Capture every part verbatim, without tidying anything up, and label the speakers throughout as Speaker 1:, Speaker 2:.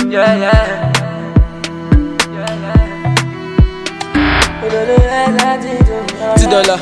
Speaker 1: Yeah, yeah. T-Dollar.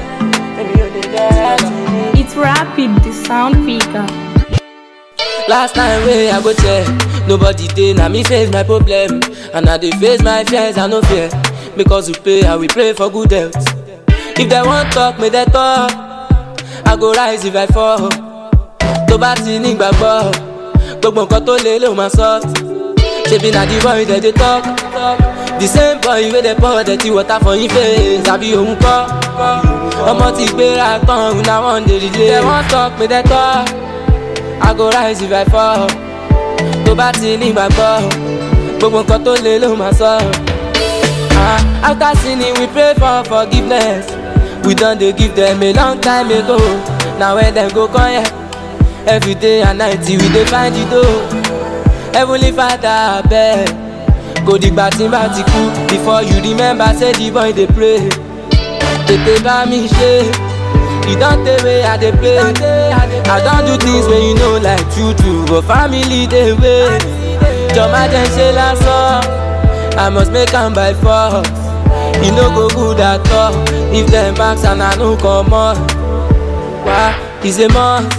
Speaker 2: It's rapid, the sound figure.
Speaker 1: Last time wey I go check, nobody dey, na me face my problem. And I dey face my fears, I no fear. Because we pay, I will pray for good health. If they want talk, may they talk. I go rise if I fall. Tó bá ti ní ìgbàgbọ́, gbogbo nǹkan tó lè ló máa soft. Ṣebí na the boy that dey talk. The same boy wey dey pour dirty water for him face, àbí òun kọ́. Ọmọ ti gbéra tán, una one dey relay. They want talk, may they talk. I go rise if I fall. Tó bá ti ní ìgbàgbọ́, gbogbo nǹkan tó lè ló máa soft. Uh, after sinning, we pray for forgiveness. We done they give them a long time ago. Now when them go come here, every day and night we dey find it though. Heavenly Father, I beg, go dig back in batiku. Before you remember, say the boy they pray. Tete ba mi she, you don't tell me I dey play. I don't do things when you know like true true, but family they wait. Joma den she la so. I must make am by force. You no go good at all if them backs and I no come on. Why? It's a must.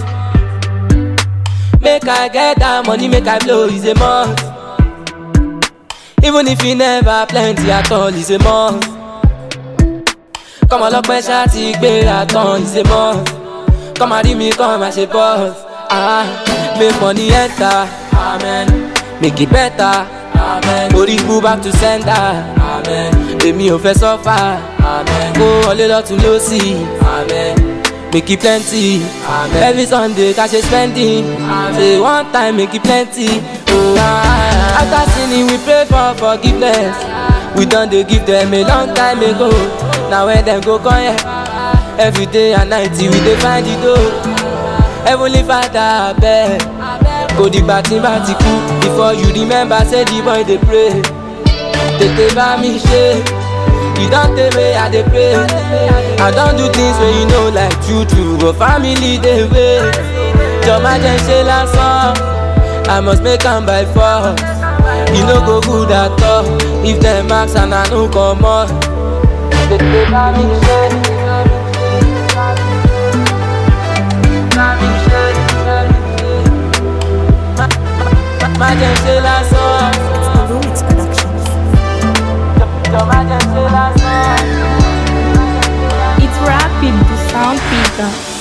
Speaker 1: Make I get that money, make I blow, it's a must. Even if you never plenty at all, it's a must. Come on, look my shawty, gbéra tán, it's a must. Come and read me, come and say boss. Ah, make money enter, amen. Make it better. Amen. Orí kú back to sender. Amen. Èmi ò fẹ́ suffer. Amen. Kó wọlé lọ́tún lósì. Amen. Make it plenty. Amen. Every Sunday ká ṣe spending. Amen. Say one time make it plenty. Oh, ah. After sinning we pray for forgiveness. We done dey give them a long time ago. Now when them go come here, every day and night we dey find it though. Heavenly Father, I beg, go dig back in batiku. Before you remember, say the boy they pray. Tete ba mi she, you don't tell me I dey pray. I don't do things when you know like true true, but family they wait. Joma den she la so, I must make am by force. You no go good at all if them max and I no come on. Tete ba mi she.
Speaker 2: It's the Lumix Productions. It's rapid, the sound figure.